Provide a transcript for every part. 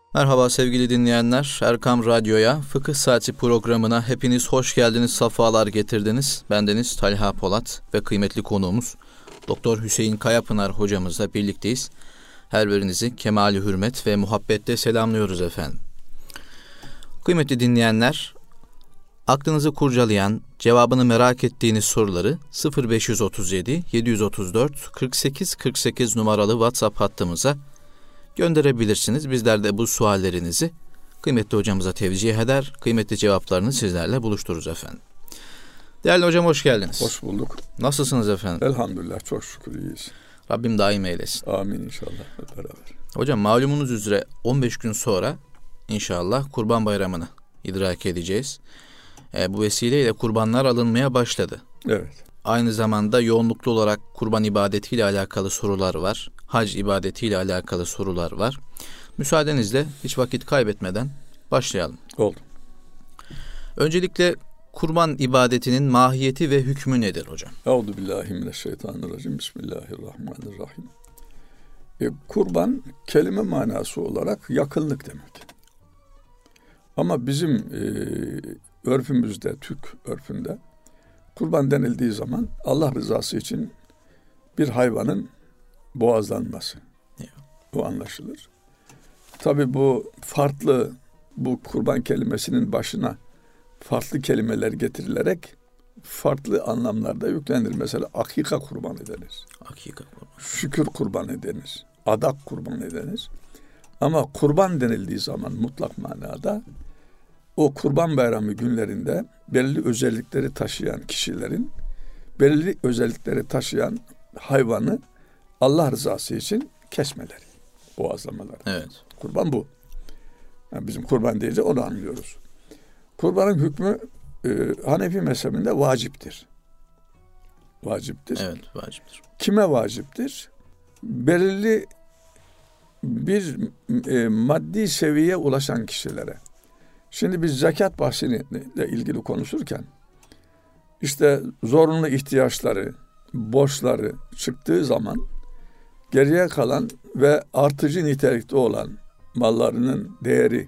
Merhaba sevgili dinleyenler. Erkam Radyo'ya, Fıkıh Saati programına hepiniz hoş geldiniz, safalar getirdiniz. Bendeniz Talha Polat ve kıymetli konuğumuz Doktor Hüseyin Kayapınar hocamızla birlikteyiz. Her birinizi kemali hürmet ve muhabbetle selamlıyoruz efendim. Kıymetli dinleyenler, aklınızı kurcalayan, cevabını merak ettiğiniz soruları 0537 734 48 48 numaralı WhatsApp hattımıza gönderebilirsiniz. Bizler de bu suallerinizi kıymetli hocamıza tevcih eder, kıymetli cevaplarını sizlerle buluştururuz efendim. Değerli hocam, hoş geldiniz. Hoş bulduk. Nasılsınız efendim? Elhamdülillah, çok şükür iyiyiz. Rabbim daim eylesin. Amin inşallah hep beraber. Hocam, malumunuz üzere 15 gün sonra inşallah Kurban Bayramı'nı idrak edeceğiz. Bu vesileyle kurbanlar alınmaya başladı. Evet. Aynı zamanda yoğunluklu olarak kurban ibadetiyle alakalı sorular var. Hac ibadetiyle alakalı sorular var. Müsaadenizle hiç vakit kaybetmeden başlayalım. Oldu. Öncelikle kurban ibadetinin mahiyeti ve hükmü nedir hocam? Euzubillahimineşşeytanirracim. Bismillahirrahmanirrahim. Kurban kelime manası olarak yakınlık demek. Ama bizim örfümüzde, Türk örfünde kurban denildiği zaman Allah rızası için bir hayvanın boğazlanması. Bu anlaşılır. Tabii bu farklı, bu kurban kelimesinin başına farklı kelimeler getirilerek farklı anlamlarda yüklenir. Mesela akika kurbanı denir. Akika kurbanı. Şükür kurbanı denir. Adak kurbanı denir. Ama kurban denildiği zaman mutlak manada o kurban bayramı günlerinde belirli özellikleri taşıyan kişilerin belirli özellikleri taşıyan hayvanı Allah rızası için kesmeleri, boğazlamaları. Evet. Kurban bu. Yani bizim kurban deyince onu anlıyoruz. Kurbanın hükmü Hanefi mezhebinde vaciptir. Vaciptir. Evet, vaciptir. Kime vaciptir? Belirli bir maddi seviyeye ulaşan kişilere. Şimdi biz zekat bahsiyle ilgili konuşurken işte zorunlu ihtiyaçları, borçları çıktığı zaman geriye kalan ve artıcı nitelikte olan mallarının değeri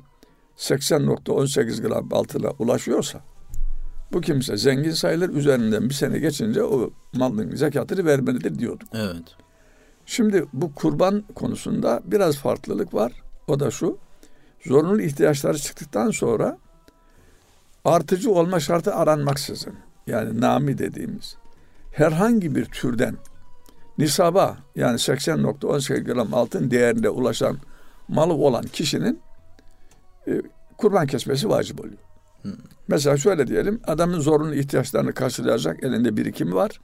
80.18 gram altına ulaşıyorsa bu kimse zengin sayılır, üzerinden bir sene geçince o malın zekatını vermelidir diyorduk. Evet. Şimdi bu kurban konusunda biraz farklılık var. O da şu: zorunlu ihtiyaçları çıktıktan sonra artıcı olma şartı aranmaksızın, yani nami dediğimiz herhangi bir türden nisaba, yani 80.18 gram altın değerinde ulaşan malı olan kişinin kurban kesmesi vacip oluyor. Mesela şöyle diyelim, adamın zorunlu ihtiyaçlarını karşılayacak elinde birikimi var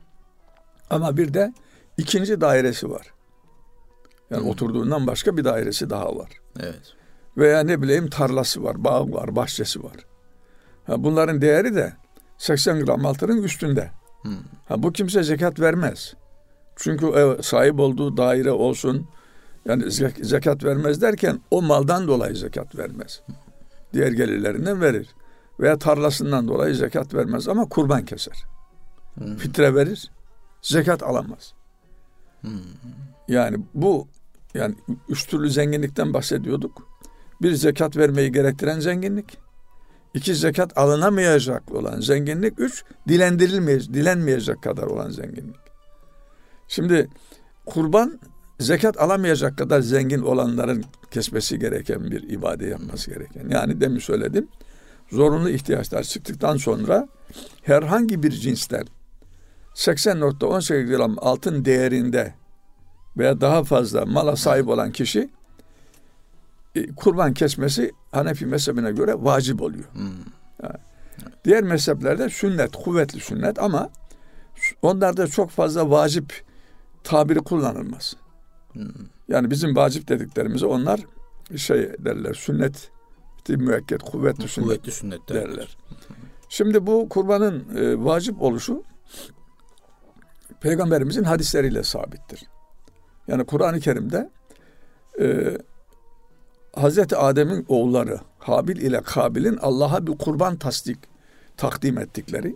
ama bir de ikinci dairesi var. Yani oturduğundan başka bir dairesi daha var. Evet. Veya ne bileyim tarlası var, bağı var, bahçesi var. Bunların değeri de 80 gram altının üstünde. Bu kimse zekat vermez. Çünkü sahip olduğu daire olsun, yani zekat vermez derken o maldan dolayı zekat vermez. Diğer gelirlerinden verir. Veya tarlasından dolayı zekat vermez ama kurban keser. Fitre verir, zekat alamaz. Yani bu, yani üç türlü zenginlikten bahsediyorduk. Bir, zekat vermeyi gerektiren zenginlik. 2, zekat alınamayacak olan zenginlik. 3, dilenmeyecek kadar olan zenginlik. Şimdi kurban zekat alamayacak kadar zengin olanların kesmesi gereken bir ibadet yapması gereken. Yani demin söyledim, zorunlu ihtiyaçlar çıktıktan sonra herhangi bir cinsten 80.18 gram altın değerinde veya daha fazla mala sahip olan kişi kurban kesmesi Hanefi mezhebine göre vacip oluyor. Yani diğer mezheplerde sünnet, kuvvetli sünnet, ama onlarda çok fazla vacip tabiri kullanılmaz. Yani bizim vacip dediklerimizi onlar derler, sünnet müekket, kuvvetli sünnet derler. Şimdi bu kurbanın vacip oluşu Peygamberimizin hadisleriyle sabittir. Yani Kur'an-ı Kerim'de Hazreti Adem'in oğulları Habil ile Kabil'in Allah'a bir kurban takdim ettikleri,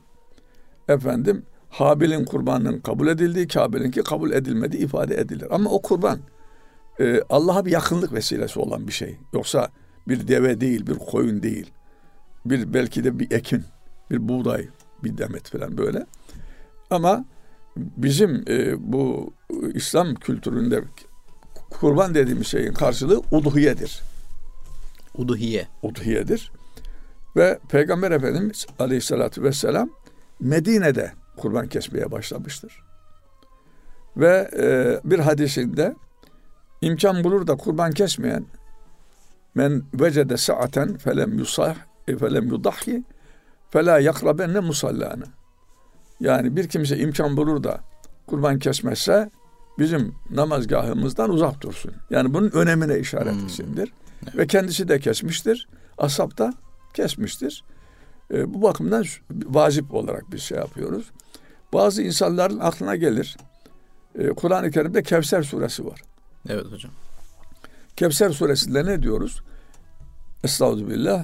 Habil'in kurbanının kabul edildiği, Kabil'inki kabul edilmediği ifade edilir. Ama o kurban Allah'a bir yakınlık vesilesi olan bir şey. Yoksa bir deve değil, bir koyun değil. Belki de bir ekin, bir buğday, bir demet falan böyle. Ama bizim bu İslam kültüründe kurban dediğimiz şeyin karşılığı udhiyedir. Udhiyedir. Ve Peygamber Efendimiz Aleyhisselatü Vesselam Medine'de kurban kesmeye başlamıştır. Ve bir hadisinde imkan bulur da kurban kesmeyen men vecede sa'aten felem yudahhi fela yakrabenne musallana. Yani bir kimse imkan bulur da kurban kesmezse bizim namazgahımızdan uzak dursun. Yani bunun önemine işaret içindir. Evet. Ve kendisi de kesmiştir. Ashab da kesmiştir. Bu bakımdan vacip olarak biz şey yapıyoruz. Bazı insanların aklına gelir. Kur'an-ı Kerim'de Kevser suresi var. Evet hocam. Kevser suresinde ne diyoruz? Estağfirullah.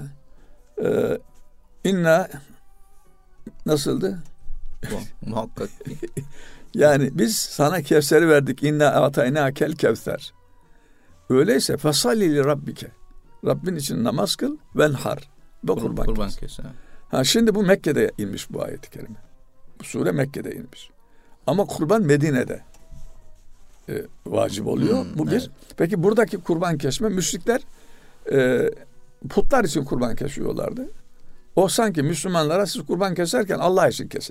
İnna nasıldı? Muhakkak. Yani biz sana Kevser'i verdik. İnna ataynakel kevser. Öyleyse fesalli li rabbike. Rabbin için namaz kıl, venhar. Ve kurban kes. Şimdi bu Mekke'de inmiş bu ayet-i kerime. Bu sure Mekke'de inmiş. Ama kurban Medine'de vacip oluyor. Bu bir. Evet. Peki buradaki kurban kesme, müşrikler putlar için kurban kesiyorlardı. O sanki Müslümanlara siz kurban keserken Allah için kesin.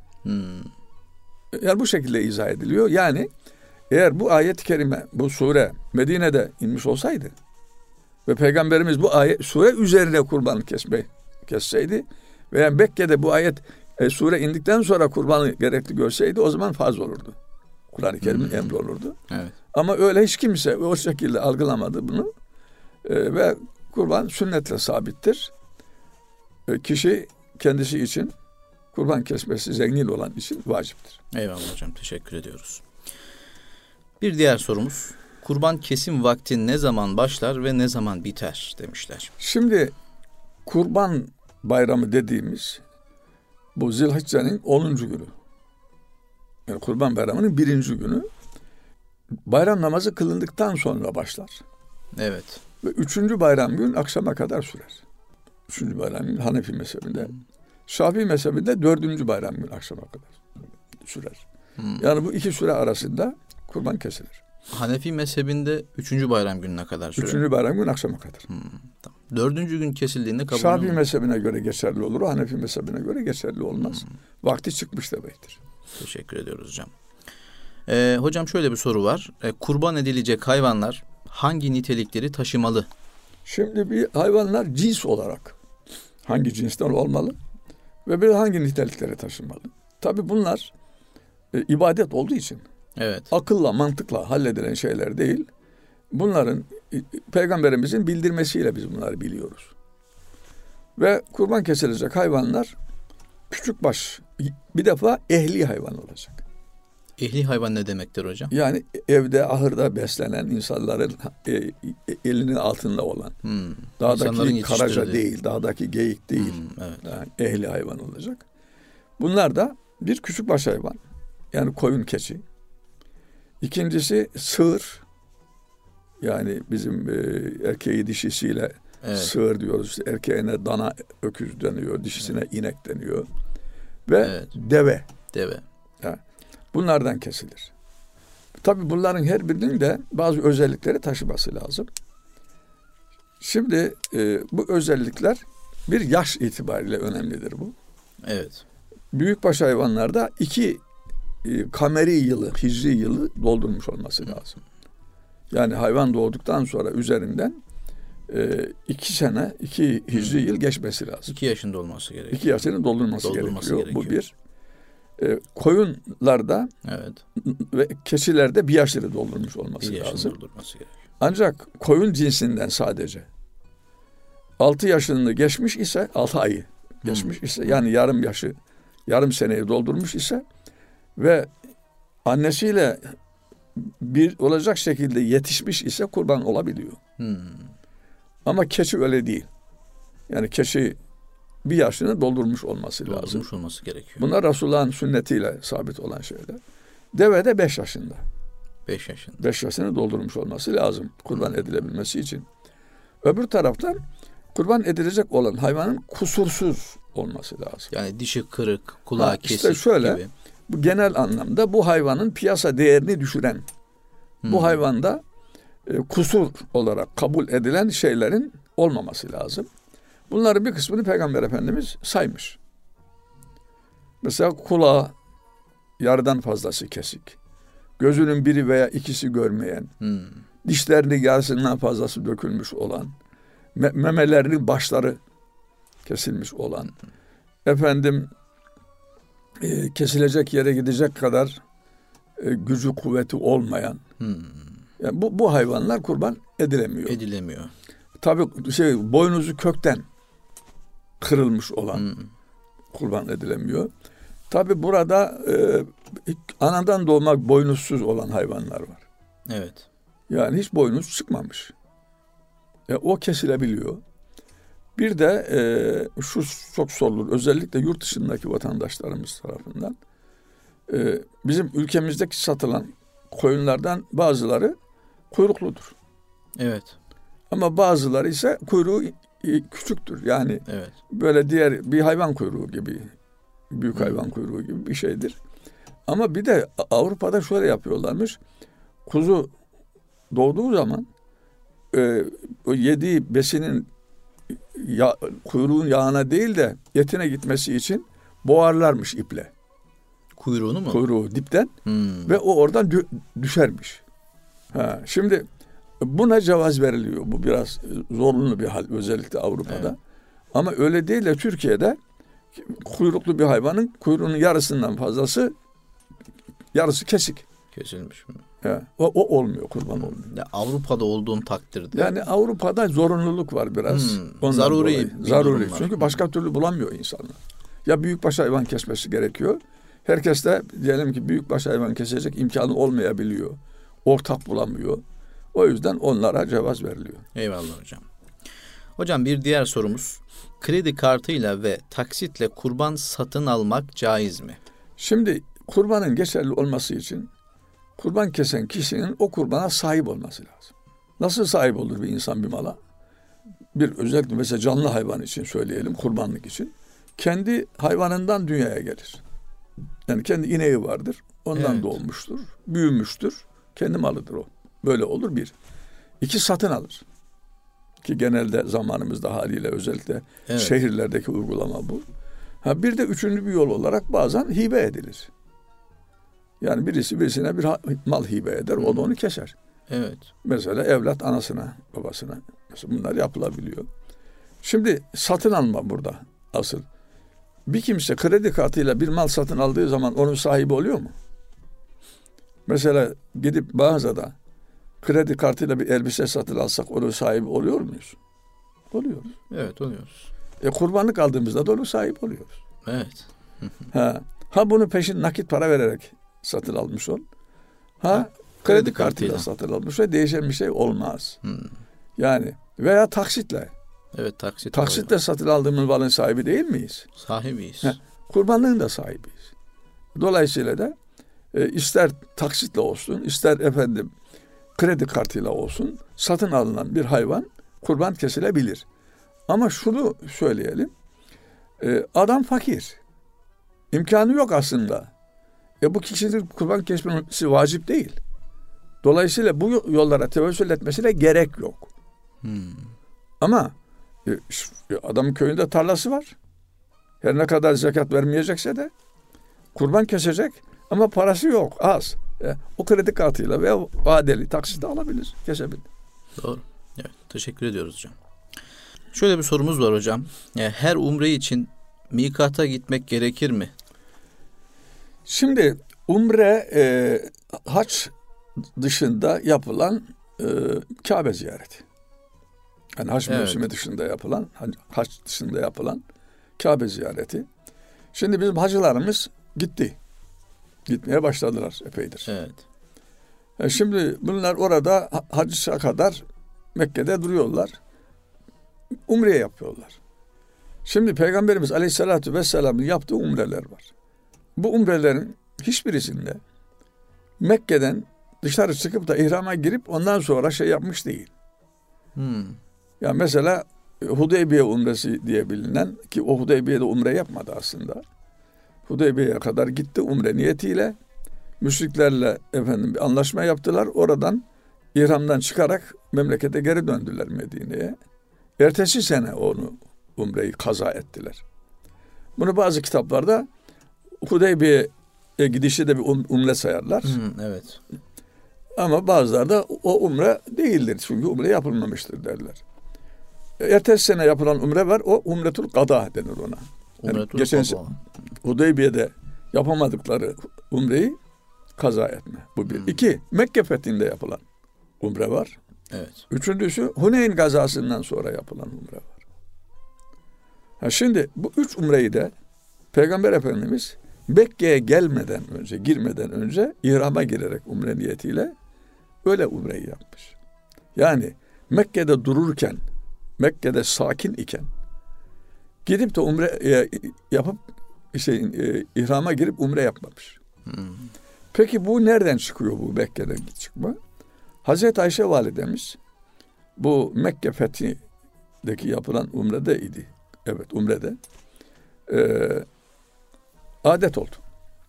Yani bu şekilde izah ediliyor. Yani eğer bu ayet-i kerime, bu sure Medine'de inmiş olsaydı ve Peygamberimiz bu sure üzerine kurban kesseydi veya Mekke'de bu ayet sure indikten sonra kurbanı gerekli görseydi o zaman farz olurdu. Kur'an-ı Kerim'in emri olurdu. Evet. Ama öyle hiç kimse o şekilde algılamadı bunu. Ve kurban sünnetle sabittir. Kişi kendisi için kurban kesmesi zengin olan için vaciptir. Eyvallah hocam, teşekkür ediyoruz. Bir diğer sorumuz, kurban kesim vakti ne zaman başlar ve ne zaman biter demişler. Şimdi kurban bayramı dediğimiz bu Zilhicce'nin 10. günü. Yani kurban bayramının 1. günü. Bayram namazı kılındıktan sonra başlar. Evet. Ve 3. bayram gün akşama kadar sürer. 3. bayram gün Hanefi mezhebinde. Şafii mezhebinde 4. bayram gün akşama kadar sürer. Yani bu iki süre arasında kurban kesilir. Hanefi mezhebinde 3. bayram gününe kadar sürer. 3. bayram gün akşama kadar. Tamam. 4. gün kesildiğinde kabul Şafii mezhebine göre geçerli olur. Hanefi mezhebine göre geçerli olmaz. Vakti çıkmış demektir. Teşekkür ediyoruz hocam. Hocam şöyle bir soru var. Kurban edilecek hayvanlar hangi nitelikleri taşımalı? Şimdi bir hayvanlar cins olarak hangi cinsten olmalı ve bir hangi nitelikleri taşımalı? Tabii bunlar ibadet olduğu için akılla, mantıkla halledilen şeyler değil. Bunların Peygamberimizin bildirmesiyle biz bunları biliyoruz. Ve kurban kesilecek hayvanlar küçükbaş, bir defa ehli hayvan olacak. Ehli hayvan ne demektir hocam? Yani evde, ahırda beslenen insanların elinin altında olan. Dağdaki karaca değil, dağdaki geyik değil. Evet. Yani ehli hayvan olacak. Bunlar da bir küçükbaş hayvan. Yani koyun, keçi. İkincisi sığır. Yani bizim erkeği dişisiyle sığır diyoruz. İşte erkeğine dana, öküz deniyor. Dişisine inek deniyor. Ve deve. Yani bunlardan kesilir. Tabii bunların her birinin de bazı özellikleri taşıması lazım. Şimdi bu özellikler bir yaş itibariyle önemlidir bu. Evet. Büyükbaş hayvanlarda 2 kameri yılı, hicri yılı doldurmuş olması lazım. Yani hayvan doğduktan sonra üzerinden 2 sene, 2 hicri yıl geçmesi lazım. 2 yaşında olması gerekiyor. 2 yaşını doldurması gerekiyor. Bu bir. Koyunlarda ve keçilerde 1 yaşını doldurmuş olması lazım. Ancak koyun cinsinden sadece 6 yaşını geçmiş ise, 6 ayı geçmiş ise, yani yarım seneyi doldurmuş ise ve annesiyle bir olacak şekilde yetişmiş ise kurban olabiliyor. Ama keçi öyle değil. Yani keçi 1 yaşını doldurmuş olması lazım. Doldurmuş olması gerekiyor. Bunlar Resulullah'ın sünnetiyle sabit olan şeyler. Deve de 5 yaşında. 5 yaşında. 5 yaşını doldurmuş olması lazım kurban edilebilmesi için. Öbür taraftan kurban edilecek olan hayvanın kusursuz olması lazım. Yani dişi kırık, kulağı kesik işte şöyle, gibi. Bu genel anlamda bu hayvanın piyasa değerini düşüren, bu hayvanda kusur olarak kabul edilen şeylerin olmaması lazım. Bunların bir kısmını Peygamber Efendimiz saymış. Mesela kulağı yarıdan fazlası kesik, gözünün biri veya ikisi görmeyen, dişlerinin yarısından fazlası dökülmüş olan, memelerinin başları kesilmiş olan, kesilecek yere gidecek kadar gücü kuvveti olmayan, yani bu hayvanlar kurban edilemiyor. Tabii boynuzu kökten kırılmış olan kurban edilemiyor. Tabii burada anadan doğma boynuzsuz olan hayvanlar var. Evet. Yani hiç boynuz çıkmamış. O kesilebiliyor. Bir de şu çok sorulur. Özellikle yurt dışındaki vatandaşlarımız tarafından. Bizim ülkemizdeki satılan koyunlardan bazıları kuyrukludur. Evet. Ama bazıları ise kuyruğu küçüktür. Yani evet. Böyle diğer bir hayvan kuyruğu gibi, büyük hayvan kuyruğu gibi bir şeydir. Ama bir de Avrupa'da şöyle yapıyorlarmış. Kuzu doğduğu zaman o yediği besinin kuyruğun yağına değil de etine gitmesi için boğarlarmış iple. Kuyruğunu mu? Kuyruğu dipten ve o oradan düşermiş. Şimdi buna cevaz veriliyor. Bu biraz zorunlu bir hal özellikle Avrupa'da. Evet. Ama öyle değil de Türkiye'de kuyruklu bir hayvanın kuyruğunun yarısından fazlası yarısı kesik. Kesilmiş mi? O olmuyor, kurban olmuyor. Ya Avrupa'da olduğum takdirde. Yani Avrupa'da zorunluluk var biraz. Zaruri. Çünkü başka türlü bulamıyor insanlar. Ya büyükbaş hayvan kesmesi gerekiyor. Herkes de diyelim ki büyükbaş hayvan kesecek imkanı olmayabiliyor. Ortak bulamıyor. O yüzden onlara cevaz veriliyor. Eyvallah hocam. Hocam bir diğer sorumuz. Kredi kartıyla ve taksitle kurban satın almak caiz mi? Şimdi kurbanın geçerli olması için kurban kesen kişinin o kurbana sahip olması lazım. Nasıl sahip olur bir insan bir mala? Bir özellikle mesela canlı hayvan için söyleyelim, kurbanlık için. Kendi hayvanından dünyaya gelir. Yani kendi ineği vardır. Ondan doğmuştur, büyümüştür. Kendi malıdır o. Böyle olur bir. 2 satın alır. Ki genelde zamanımızda haliyle özellikle şehirlerdeki uygulama bu. Bir de 3. bir yol olarak bazen hibe edilir. Yani birisi birisine bir mal hibe eder, o da onu keser. Evet. Mesela evlat anasına, babasına. Mesela bunlar yapılabiliyor. Şimdi satın alma burada asıl. Bir kimse kredi kartıyla bir mal satın aldığı zaman onun sahibi oluyor mu? Mesela gidip mağazada kredi kartıyla bir elbise satın alsak onun sahibi oluyor muyuz? Oluyoruz. Evet, oluyoruz. Kurbanlık aldığımızda da onun sahibi oluyoruz. Evet. Bunu peşin nakit para vererek satın almış ol. Kredi kartıyla satın almış ol. Değişen bir şey olmaz. Yani veya taksitle. Evet, taksitle satın aldığımız malın sahibi değil miyiz? Sahibiyiz. Kurbanlığın da sahibiyiz. Dolayısıyla da ister taksitle olsun, ister kredi kartıyla olsun satın alınan bir hayvan kurban kesilebilir. Ama şunu söyleyelim. Adam fakir. İmkanı yok aslında. Bu kişinin kurban kesmesi vacip değil. Dolayısıyla bu yollara tevessül etmesine gerek yok. Ama adamın köyünde tarlası var. Her ne kadar zekat vermeyecekse de kurban kesecek ama parası yok, az. O kredi kartıyla veya vadeli taksitle alabilir, kesebilir. Doğru. Evet, teşekkür ediyoruz hocam. Şöyle bir sorumuz var hocam. Her umre için mikata gitmek gerekir mi? Şimdi umre hac dışında yapılan Kabe ziyareti. Yani hac mevsimi dışında yapılan, hac dışında yapılan Kabe ziyareti. Şimdi bizim hacılarımız gitmeye başladılar epeydir. Evet. Şimdi bunlar orada hacca kadar Mekke'de duruyorlar. Umre yapıyorlar. Şimdi Peygamberimiz Aleyhisselatü Vesselam'ın yaptığı umreler var. Bu umrelerin hiçbirisinde Mekke'den dışarı çıkıp da ihrama girip ondan sonra şey yapmış değil. Ya mesela Hudeybiye umresi diye bilinen, ki o Hudeybiye'de umre yapmadı aslında. Hudeybiye'ye kadar gitti umre niyetiyle. Müşriklerle bir anlaşma yaptılar. Oradan ihramdan çıkarak memlekete geri döndüler Medine'ye. Ertesi sene umreyi kaza ettiler. Bunu bazı kitaplarda Hudeybiye'ye gidişi de bir umre sayarlar. Evet. Ama bazıları da o umre değildir. Çünkü umre yapılmamıştır derler. Ertesi sene yapılan umre var. O umretül kada denir ona. Yani geçen Hudeybiye'de yapamadıkları umreyi kaza etme. Bu bir. İki, Mekke fethinde yapılan umre var. Evet. Üçüncüsü Huneyn gazasından sonra yapılan umre var. Şimdi bu 3 umreyi de Peygamber Efendimiz Mekke'ye girmeden önce ihrama girerek umre niyetiyle öyle umreyi yapmış. Yani Mekke'de dururken, Mekke'de sakin iken gidip de umre yapıp ihrama girip umre yapmamış. Peki bu nereden çıkıyor, bu Mekke'den çıkma? Hazreti Ayşe validemiz bu Mekke fethindeki yapılan umrede idi. Evet, umrede. Adet oldu.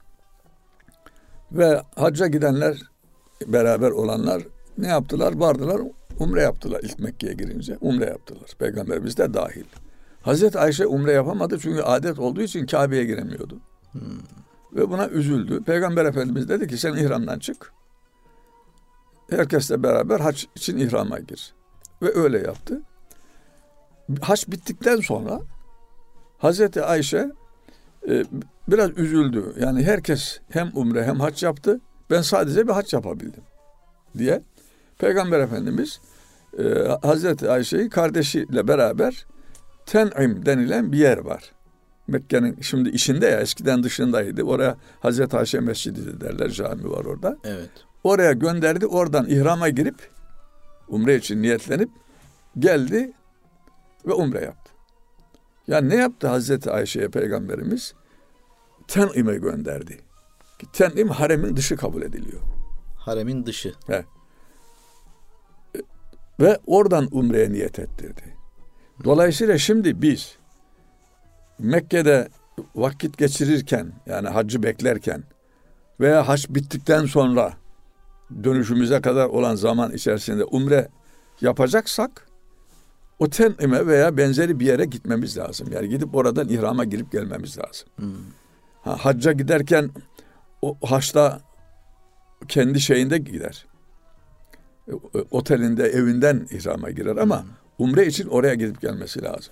Ve hacca gidenler, beraber olanlar ne yaptılar? Vardılar, umre yaptılar ilk Mekke'ye girince. Umre yaptılar. Peygamberimiz de dahil. Hazreti Ayşe umre yapamadı çünkü adet olduğu için Kabe'ye giremiyordu. Ve buna üzüldü. Peygamber Efendimiz dedi ki sen ihramdan çık. Herkesle beraber hac için ihrama gir. Ve öyle yaptı. Hac bittikten sonra Hazreti Ayşe biraz üzüldü. Yani herkes hem umre hem hac yaptı. Ben sadece bir hac yapabildim diye. Peygamber Efendimiz Hazreti Ayşe'yi kardeşiyle beraber Ten'im denilen bir yer var. Mekke'nin şimdi içinde ya, eskiden dışındaydı. Oraya Hazreti Ayşe Mescidi derler, cami var orada. Evet. Oraya gönderdi. Oradan ihrama girip umre için niyetlenip geldi ve umre yaptı. Yani ne yaptı Hazreti Ayşe'ye Peygamberimiz? Ten'im'e gönderdi. Ten'im haremin dışı kabul ediliyor. Haremin dışı. He. Ve oradan umreye niyet ettirdi. Dolayısıyla şimdi biz Mekke'de vakit geçirirken, yani haccı beklerken veya hac bittikten sonra dönüşümüze kadar olan zaman içerisinde umre yapacaksak o Ten'ime veya benzeri bir yere gitmemiz lazım. Yani gidip oradan ihrama girip gelmemiz lazım. Hacca giderken o haçta kendi şeyinde gider. Otelinde, evinden ihrama girer ama umre için oraya gidip gelmesi lazım.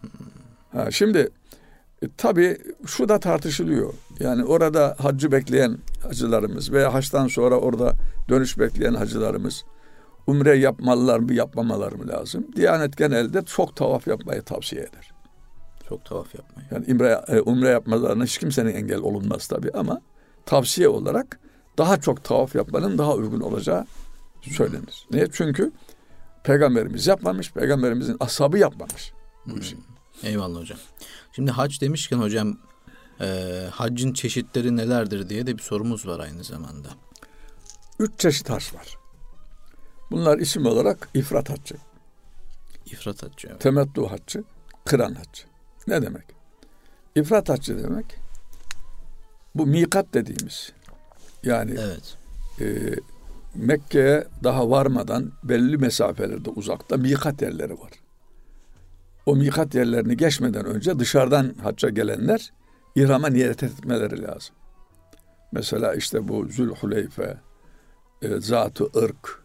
Şimdi tabii şu da tartışılıyor. Yani orada haccı bekleyen hacılarımız veya haçtan sonra orada dönüş bekleyen hacılarımız umre yapmalılar mı, yapmamaları mı lazım? Diyanet genelde çok tavaf yapmayı tavsiye eder. Çok tavaf yapmayı. Yani umre yapmalarına hiç kimsenin engel olunmaz tabii ama tavsiye olarak daha çok tavaf yapmanın daha uygun olacağı söylenir. Niye? Çünkü Peygamberimiz yapmamış, Peygamberimizin ashabı yapmamış bu işi. Eyvallah hocam. Şimdi hac demişken hocam, haccın çeşitleri nelerdir diye de bir sorumuz var aynı zamanda. 3 çeşit hac var. Bunlar isim olarak ifrat haccı. İfrat haccı. Evet. Temettü haccı, kıran haccı. Ne demek? İfrat haccı demek, bu mikat dediğimiz. Yani evet. Mekke'ye daha varmadan belli mesafelerde uzakta mikat yerleri var. O mikat yerlerini geçmeden önce dışarıdan hacca gelenler ihrama niyet etmeleri lazım. Mesela işte bu Zülhuleyfe, Zat-ı Irk,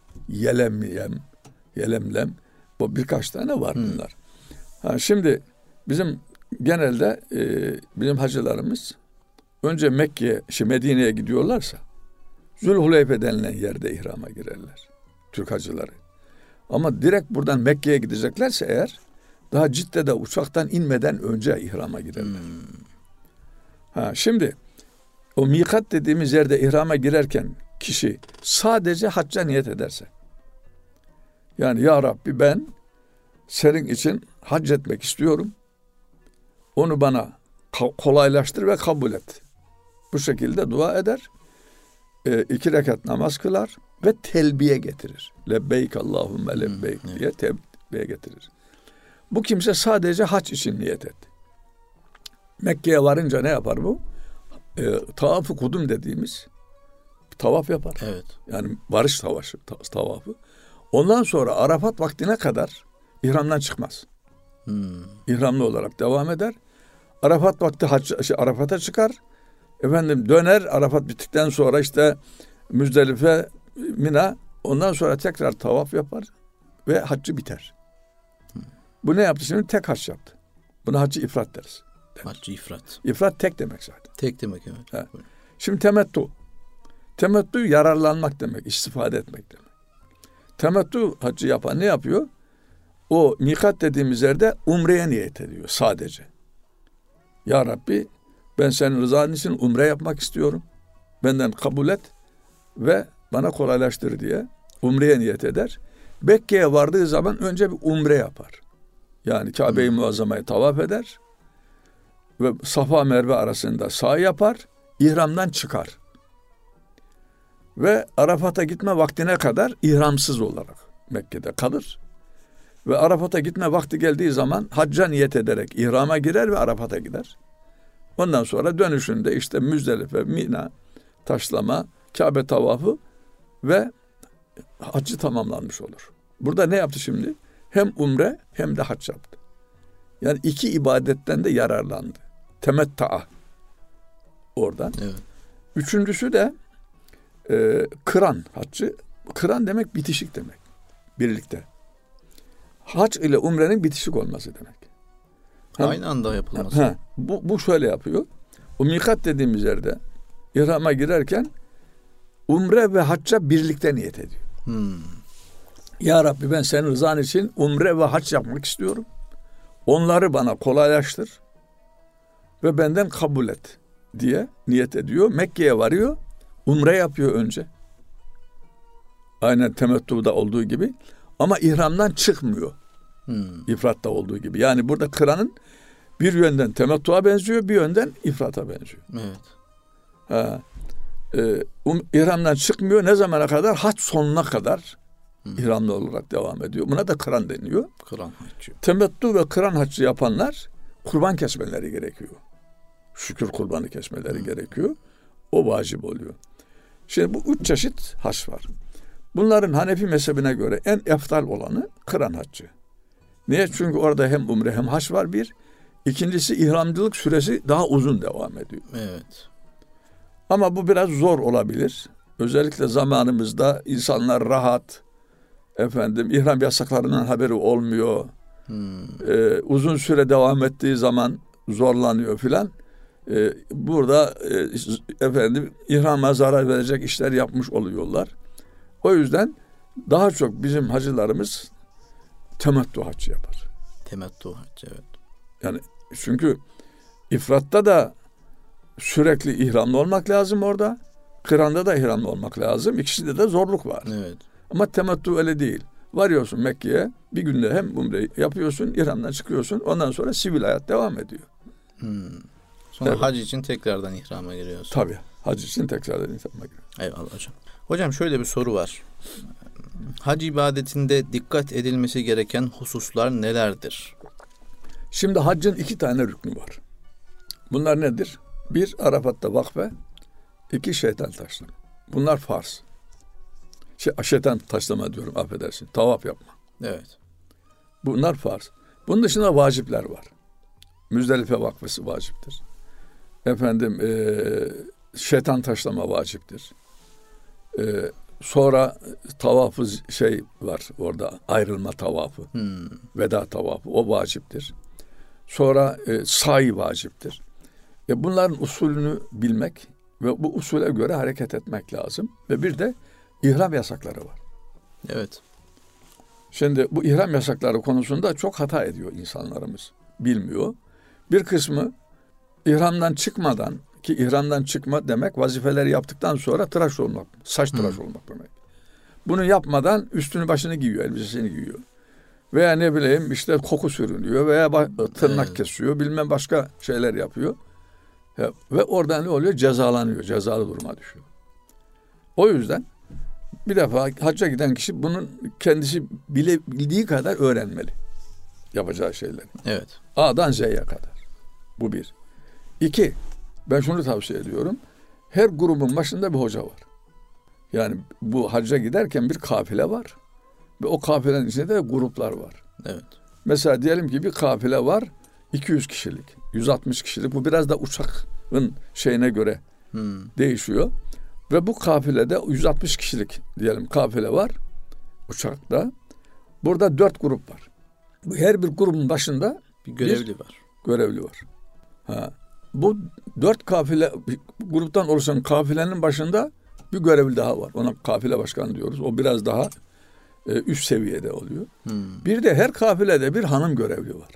Yelemlem, bu birkaç tane var bunlar. Şimdi bizim genelde bizim hacılarımız önce Medine'ye gidiyorlarsa Zülhuleyfe denilen yerde ihrama girerler. Türk hacıları. Ama direkt buradan Mekke'ye gideceklerse eğer daha Cidde'de uçaktan inmeden önce ihrama girerler. Şimdi o mikat dediğimiz yerde ihrama girerken kişi sadece hacca niyet ederse, yani ya Rabbi ben senin için hac etmek istiyorum, onu bana kolaylaştır ve kabul et. Bu şekilde dua eder. 2 rekat namaz kılar ve telbiye getirir. Lebbeyk Allahümme lebbeyk diye telbiye getirir. Bu kimse sadece hac için niyet etti. Mekke'ye varınca ne yapar bu? Tavaf-ı kudum dediğimiz tavaf yapar. Evet. Yani varış tavafı. Ondan sonra Arafat vaktine kadar ihramdan çıkmaz. İhramlı olarak devam eder. Arafat vakti Arafat'a çıkar. Döner, Arafat bittikten sonra işte Müzdelife, Mina, ondan sonra tekrar tavaf yapar ve haccı biter. Bu ne yaptı şimdi? Tek hac yaptı. Buna haccı ifrat deriz. Haccı ifrat. İfrat tek demek zaten. Tek demek, evet. Ha. Şimdi temettü. Temettü yararlanmak demek, istifade etmek demek. Temettü haccı yapan ne yapıyor? O mikat dediğimiz yerde umreye niyet ediyor sadece. Ya Rabbi, ben senin rızan için umre yapmak istiyorum. Benden kabul et ve bana kolaylaştır diye umreye niyet eder. Mekke'ye vardığı zaman önce bir umre yapar. Yani Kabe-i Muazzama'yı tavaf eder ve Safa Merve arasında sa'i yapar, ihramdan çıkar. Ve Arafat'a gitme vaktine kadar ihramsız olarak Mekke'de kalır. Ve Arafat'a gitme vakti geldiği zaman hacca niyet ederek ihrama girer ve Arafat'a gider. Ondan sonra dönüşünde işte Müzdelife, Mina, taşlama, Kabe tavafı ve haccı tamamlanmış olur. Burada ne yaptı şimdi? Hem umre hem de hac yaptı. Yani 2 ibadetten de yararlandı. Temetta'a oradan. Evet. Üçüncüsü de kıran haccı. Kıran demek bitişik demek. Birlikte. Hac ile umrenin bitişik olması demek. Aynı anda yapılması. Bu şöyle yapıyor. O mikat dediğimiz yerde ihrama girerken umre ve hacca birlikte niyet ediyor. Ya Rabbi, ben senin rızan için umre ve hac yapmak istiyorum. Onları bana kolaylaştır ve benden kabul et diye niyet ediyor. Mekke'ye varıyor. Umre yapıyor önce. Aynen temettüde olduğu gibi. Ama ihramdan çıkmıyor. İfratta olduğu gibi. Yani burada kıranın bir yönden temettüye benziyor, bir yönden ifrata benziyor. Evet. İhramdan çıkmıyor. Ne zamana kadar? Hac sonuna kadar ihramlı olarak devam ediyor. Buna da kıran deniyor. Kıran haccı. Temettü ve kıran haccı yapanlar kurban kesmeleri gerekiyor. Şükür kurbanı kesmeleri gerekiyor. O vacip oluyor. Şimdi bu 3 çeşit hac var. Bunların Hanefi mezhebine göre en eftal olanı kıran haccı. Niye? Çünkü orada hem umre hem hac var bir. İkincisi ihramcılık süresi daha uzun devam ediyor. Evet. Ama bu biraz zor olabilir. Özellikle zamanımızda insanlar rahat, ihram yasaklarından haberi olmuyor. Uzun süre devam ettiği zaman zorlanıyor filan. Burada ihrama zarar verecek işler yapmış oluyorlar. O yüzden daha çok bizim hacılarımız temettü haccı yapar. Temettü haccı, evet. Yani çünkü ifratta da sürekli ihramlı olmak lazım orada. Kıranda da ihramlı olmak lazım. İkisinde de zorluk var. Evet. Ama temettü öyle değil. Varıyorsun Mekke'ye, bir günde hem umre yapıyorsun, ihramdan çıkıyorsun. Ondan sonra sivil hayat devam ediyor. Sonra hac için tekrardan ihrama giriyorsun. Tabii. Hac için tekrardan ihrama giriyorsun. Eyvallah hocam. Hocam şöyle bir soru var. Hac ibadetinde dikkat edilmesi gereken hususlar nelerdir? Şimdi haccın 2 tane rüknü var. Bunlar nedir? 1, Arafat'ta vakfe. 2, şeytan taşlama. Bunlar farz. Şeytan taşlama diyorum, affedersin. Tavaf yapma. Evet. Bunlar farz. Bunun dışında vacipler var. Müzdelife vakfesi vaciptir. Şeytan taşlama vaciptir. Sonra tavafı var orada, ayrılma tavafı. Veda tavafı, o vaciptir. Sonra sa'i vaciptir. Bunların usulünü bilmek ve bu usule göre hareket etmek lazım. Ve bir de ihram yasakları var. Evet. Şimdi bu ihram yasakları konusunda çok hata ediyor insanlarımız. Bilmiyor. Bir kısmı ihramdan çıkmadan, ki ihramdan çıkma demek vazifeleri yaptıktan sonra tıraş olmak, saç tıraş olmak demek. Bunu yapmadan üstünü başını giyiyor, elbisesini giyiyor. Veya ne bileyim işte koku sürünüyor veya tırnak kesiyor, bilmem başka şeyler yapıyor. Ve oradan ne oluyor? Cezalanıyor, cezalı duruma düşüyor. O yüzden bir defa hacca giden kişi bunun kendisi bildiği kadar öğrenmeli. Yapacağı şeyleri. Evet. A'dan Z'ye kadar. Bu bir. 2. Ben şunu tavsiye ediyorum. Her grubun başında bir hoca var. Yani bu hacca giderken bir kafile var. Ve o kafilenin içinde de gruplar var. Evet. Mesela diyelim ki bir kafile var. 200 kişilik. 160 kişilik. Bu biraz da uçakın şeyine göre değişiyor. Ve bu kafilede 160 kişilik diyelim kafile var. Uçakta. Burada 4 grup var. Her bir grubun başında bir görevli var. Görevli var. Bu 4 kafile gruptan oluşan kafilenin başında bir görevli daha var. Ona kafile başkanı diyoruz. O biraz daha üst seviyede oluyor. Bir de her kafilede bir hanım görevli var.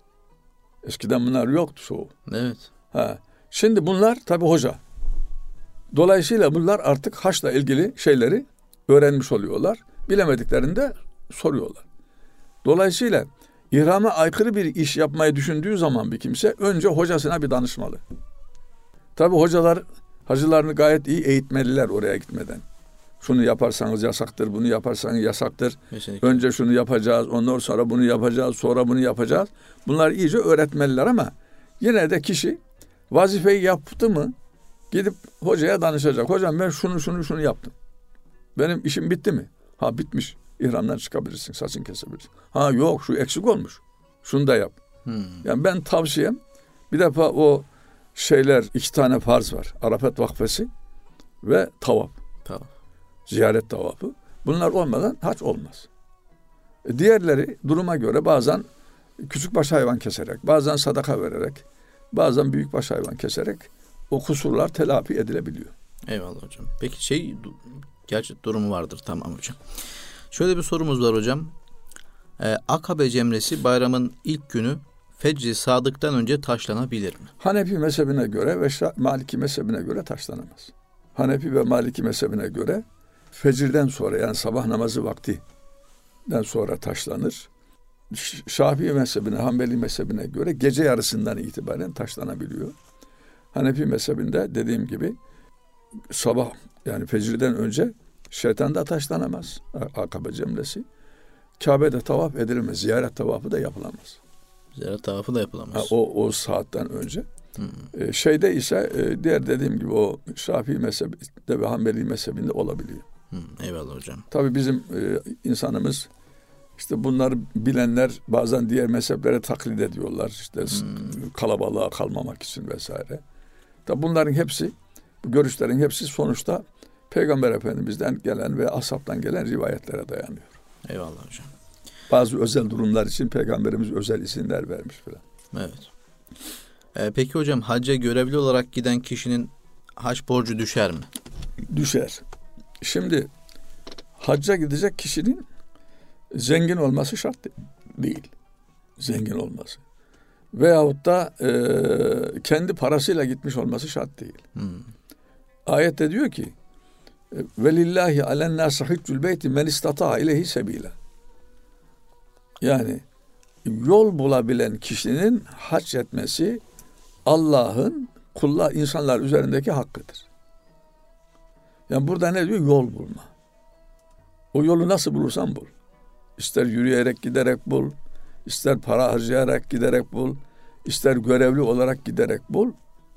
Eskiden bunlar yoktu çoğu. Evet. Şimdi bunlar tabii hoca. Dolayısıyla bunlar artık haçla ilgili şeyleri öğrenmiş oluyorlar. Bilemediklerini de soruyorlar. Dolayısıyla ihrama aykırı bir iş yapmayı düşündüğü zaman bir kimse önce hocasına bir danışmalı. Tabii hocalar hacılarını gayet iyi eğitmeliler oraya gitmeden. Şunu yaparsanız yasaktır, bunu yaparsanız yasaktır. Kesinlikle. Önce şunu yapacağız, ondan sonra bunu yapacağız, sonra bunu yapacağız. Bunlar iyice öğretmeliler ama yine de kişi vazifeyi yaptı mı gidip hocaya danışacak. Hocam ben şunu yaptım. Benim işim bitti mi? Bitmiş. İhramdan çıkabilirsin, saçını kesebilirsin. Yok şu eksik olmuş. Şunu da yap. Yani ben tavsiyem bir defa o şeyler 2 tane farz var. Arafat vakfesi ve tavaf. Ziyaret tavafı. Bunlar olmadan hac olmaz. Diğerleri duruma göre bazen küçükbaş hayvan keserek, bazen sadaka vererek, bazen büyükbaş hayvan keserek o kusurlar telafi edilebiliyor. Eyvallah hocam. Peki gerçek durumu vardır, tamam hocam. Şöyle bir sorumuz var hocam. Akabe cemresi bayramın ilk günü Fecr-i Sadık'tan önce taşlanabilir mi? Hanefi mezhebine göre ve Maliki mezhebine göre taşlanamaz. Hanefi ve Maliki mezhebine göre fecirden sonra yani sabah namazı vaktinden sonra taşlanır. Şafii mezhebine, Hanbeli mezhebine göre gece yarısından itibaren taşlanabiliyor. Hanefi mezhebinde dediğim gibi sabah yani fecirden önce şeytan da taşlanamaz. Akabe cemresi. Kabe'de tavaf edilmez. Ziyaret tavafı da yapılamaz. Ziyaret tavafı da yapılamaz. O saatten önce. Şeyde ise diğer dediğim gibi o Şafii mezhebinde ve Hanbeli mezhebinde olabiliyor. Eyvallah hocam. Tabii bizim insanımız işte bunları bilenler bazen diğer mezheplere taklit ediyorlar. İşte kalabalığa kalmamak için vesaire. Tabii bunların hepsi, bu görüşlerin hepsi sonuçta Peygamber Efendimiz'den gelen ve ashabtan gelen rivayetlere dayanıyor. Eyvallah hocam. Bazı özel durumlar için Peygamberimiz özel isimler vermiş falan. Evet. Peki hocam hacca görevli olarak giden kişinin hac borcu düşer mi? Düşer. Şimdi hacca gidecek kişinin zengin olması şart değil. Zengin olması. Veyahut da kendi parasıyla gitmiş olması şart değil. Ayette diyor ki velillahi alennâse hiccül beyti men istata'a ileyhi sebîle. Yani yol bulabilen kişinin hac etmesi Allah'ın insanlar üzerindeki hakkıdır. Yani burada ne diyor? Yol bulma. O yolu nasıl bulursan bul. İster yürüyerek giderek bul, ister para harcayarak giderek bul, ister görevli olarak giderek bul.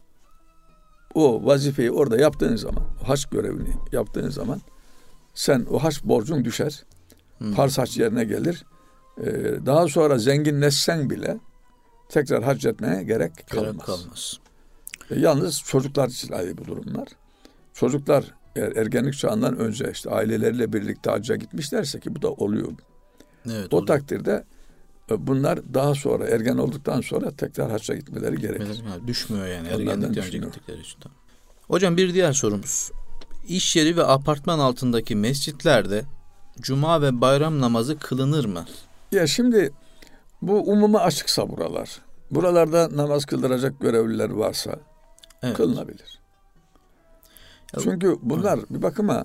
O vazifeyi orada yaptığın zaman, hac görevini yaptığın zaman sen o hac borcun düşer. Farz hac yerine gelir. Daha sonra zenginleşsen bile tekrar hac etmeye gerek kalmaz. Yalnız çocuklar için ayrı bu durumlar. Çocuklar ergenlik çağından önce işte aileleriyle birlikte hacca gitmişlerse ki bu da oluyor. Evet, o takdirde bunlar daha sonra ergen olduktan sonra tekrar hacca gitmeleri gerekir. Düşmüyor yani ergenlikten önce gittikleri için. Hocam bir diğer sorumuz. İş yeri ve apartman altındaki mescitlerde cuma ve bayram namazı kılınır mı? Ya şimdi bu umuma açıksa buralarda namaz kıldıracak görevliler varsa kılınabilir. Çünkü bunlar bir bakıma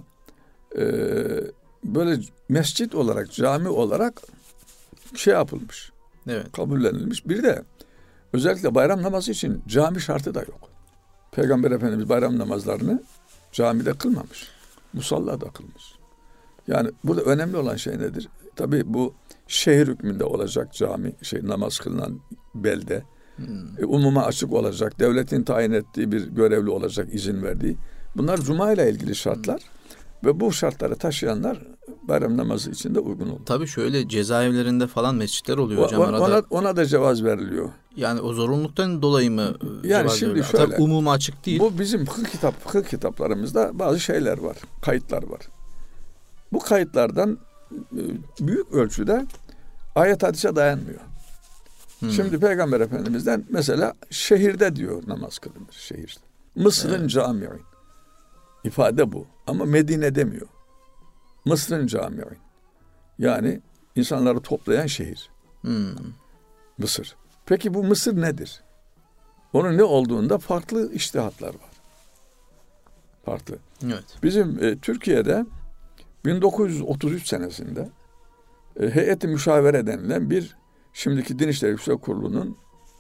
böyle mescit olarak, cami olarak yapılmış. Evet. Kabullenilmiş. Bir de özellikle bayram namazı için cami şartı da yok. Peygamber Efendimiz bayram namazlarını camide kılmamış. Musalla da kılmış. Yani burada önemli olan şey nedir? Tabii bu şehir hükmünde olacak cami, namaz kılınan belde. Umuma açık olacak, devletin tayin ettiği bir görevli olacak, izin verdiği. Bunlar cuma ile ilgili şartlar ve bu şartları taşıyanlar bayram namazı için de uygun olur. Tabii şöyle cezaevlerinde falan mescitler oluyor hocam. Ona da cevaz veriliyor. Yani o zorunluluktan dolayı mı? Yani şimdi şöyle. Tabii umuma açık değil. Bu bizim fıkıh kitaplarımızda bazı şeyler var, kayıtlar var. Bu kayıtlardan büyük ölçüde ayet hadise dayanmıyor. Şimdi Peygamber Efendimiz'den mesela şehirde diyor namaz kılınır, şehirde. Mısır'ın cami'in. İfade bu. Ama Medine demiyor. Mısır'ın cami'in. Yani insanları toplayan şehir. Mısır. Peki bu Mısır nedir? Onun ne olduğunda farklı içtihatlar var. Farklı. Evet. Bizim Türkiye'de 1933 senesinde heyet-i müşavere denilen bir şimdiki Din İşleri Yüksek Kurulu'nun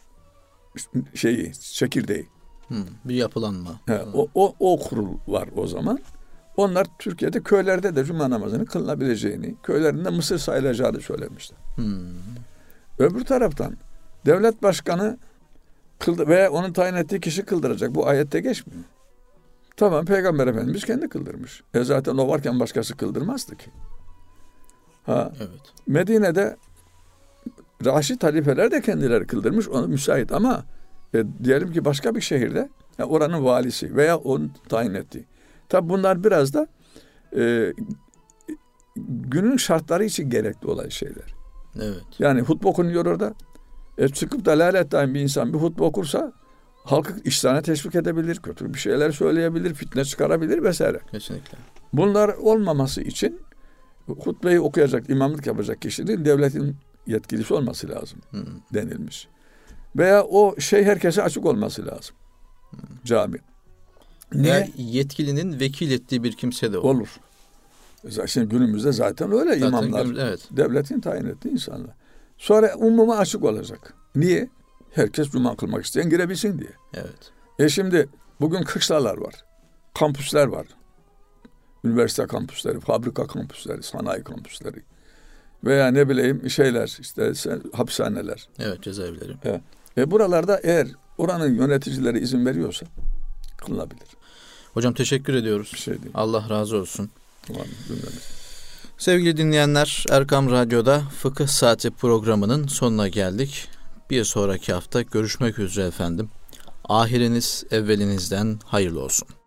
çekirdeği. Bir yapılanma. O kurul var o zaman. Onlar Türkiye'de köylerde de cuma namazını kılınabileceğini, köylerinde Mısır sayılacağını söylemişler. Öbür taraftan devlet başkanı veya onun tayin ettiği kişi kıldıracak. Bu ayette geçmiyor. Tamam, Peygamber Efendimiz kendi kıldırmış. Zaten o varken başkası kıldırmazdı ki. Evet. Medine'de Raşid halifeler de kendileri kıldırmış, onu müsait ama diyelim ki başka bir şehirde oranın valisi veya onun tayin ettiği. Tabi bunlar biraz da günün şartları için gerekli olan şeyler. Evet. Yani hutbe okunuyor orada. Çıkıp da lalet daim bir insan bir hutbe okursa halkı ihsana teşvik edebilir, kötü bir şeyler söyleyebilir, fitne çıkarabilir vesaire. Kesinlikle. Bunlar olmaması için hutbeyi okuyacak, imamlık yapacak kişinin devletin yetkilisi olması lazım denilmiş. Veya o herkese açık olması lazım. Cami. Niye? Yetkilinin vekil ettiği bir kimse de olur. Şimdi günümüzde zaten öyle imamlar. Evet. Devletin tayin ettiği insanlar. Sonra umuma açık olacak. Niye? Herkes cuma kılmak isteyen girebilsin diye. Evet. Şimdi bugün kışlalar var. Kampüsler var. Üniversite kampüsleri, fabrika kampüsleri, sanayi kampüsleri. Veya ne bileyim hapishaneler. Evet, cezaevleri. Evet. Buralarda eğer oranın yöneticileri izin veriyorsa kılınabilir. Hocam teşekkür ediyoruz. Bir şey değil. Allah razı olsun. Tamam, sevgili dinleyenler, Erkam Radyo'da Fıkıh Saati programının sonuna geldik. Bir sonraki hafta görüşmek üzere efendim. Ahiriniz evvelinizden hayırlı olsun.